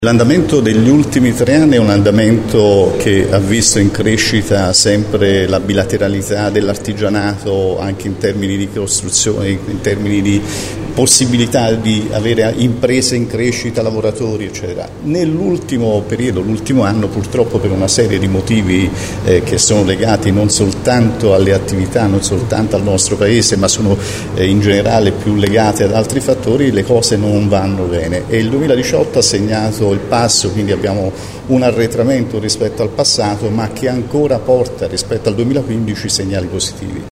L'andamento degli ultimi 3 anni è un andamento che ha visto in crescita sempre la bilateralità dell'artigianato, anche in termini di costruzione, in termini di possibilità di avere imprese in crescita, lavoratori, eccetera. Nell'ultimo periodo, l'ultimo anno, purtroppo per una serie di motivi che sono legati non soltanto alle attività, non soltanto al nostro Paese, ma sono in generale più legate ad altri fattori, le cose non vanno bene e il 2018 ha segnato il passo, quindi abbiamo un arretramento rispetto al passato, ma che ancora porta rispetto al 2015 segnali positivi.